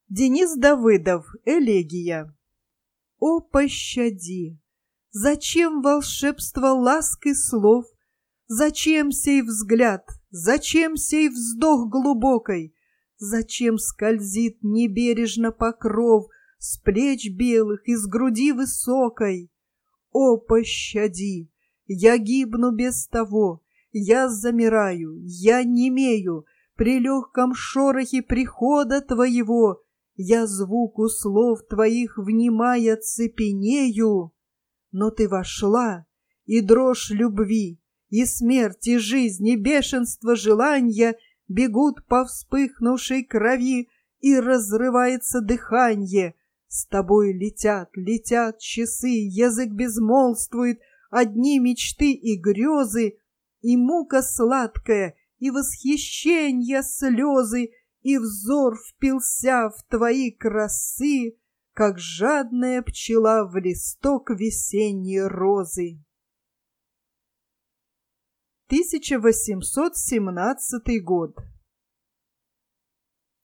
Денис Давыдов. Элегия. О, пощади! Зачем волшебство ласк и слов? Зачем сей взгляд? Зачем сей вздох глубокой? Зачем скользит небережно покров с плеч белых, из груди высокой? О, пощади! Я гибну без того, я замираю, я немею при легком шорохе прихода твоего. Я звуку слов твоих внимая цепенею. Но ты вошла, и дрожь любви, и смерть, и жизнь, и бешенство желания бегут по вспыхнувшей крови, и разрывается дыханье. С тобой летят, летят часы, язык безмолвствует, одни мечты и грезы, и мука сладкая, и восхищенье слезы, и взор впился в твои красы, как жадная пчела в листок весенней розы. 1817 год.